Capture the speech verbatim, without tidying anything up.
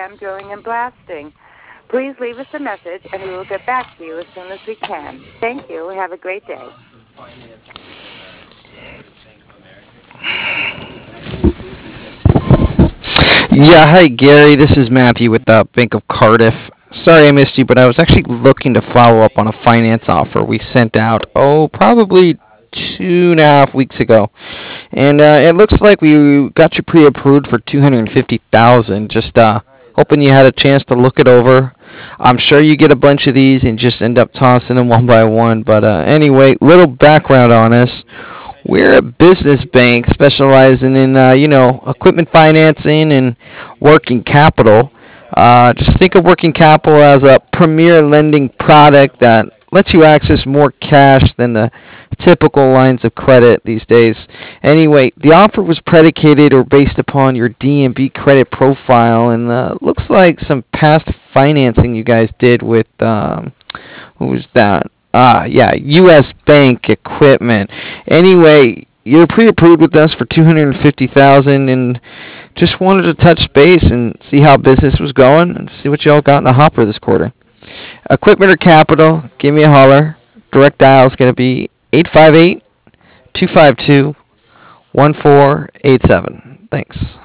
Jam Drilling and Blasting. Please leave us a message, and we will get back to you as soon as we can. Thank you. Have a great day. Yeah, hi Gary. This is Matthew with the Bank of Cardiff. Sorry I missed you, but I was actually looking to follow up on a finance offer we sent out, oh, probably two and a half weeks ago. And uh, it looks like we got you pre-approved for two hundred fifty thousand. Just uh, hoping you had a chance to look it over. I'm sure you get a bunch of these and just end up tossing them one by one. But uh, anyway, little background on us. We're a business bank specializing in, uh, you know, equipment financing and working capital. Uh, just think of working capital as a premier lending product that lets you access more cash than the typical lines of credit these days. Anyway, the offer was predicated or based upon your D and B credit profile, and uh, looks like some past financing you guys did with um, who was that? Ah, yeah, U S. Bank Equipment. Anyway, you're pre-approved with us for two hundred fifty thousand, and just wanted to touch base and see how business was going and see what y'all got in the hopper this quarter. Equipment or capital, give me a holler. Direct dial is going to be eight five eight, two five two, one four eight seven. Thanks.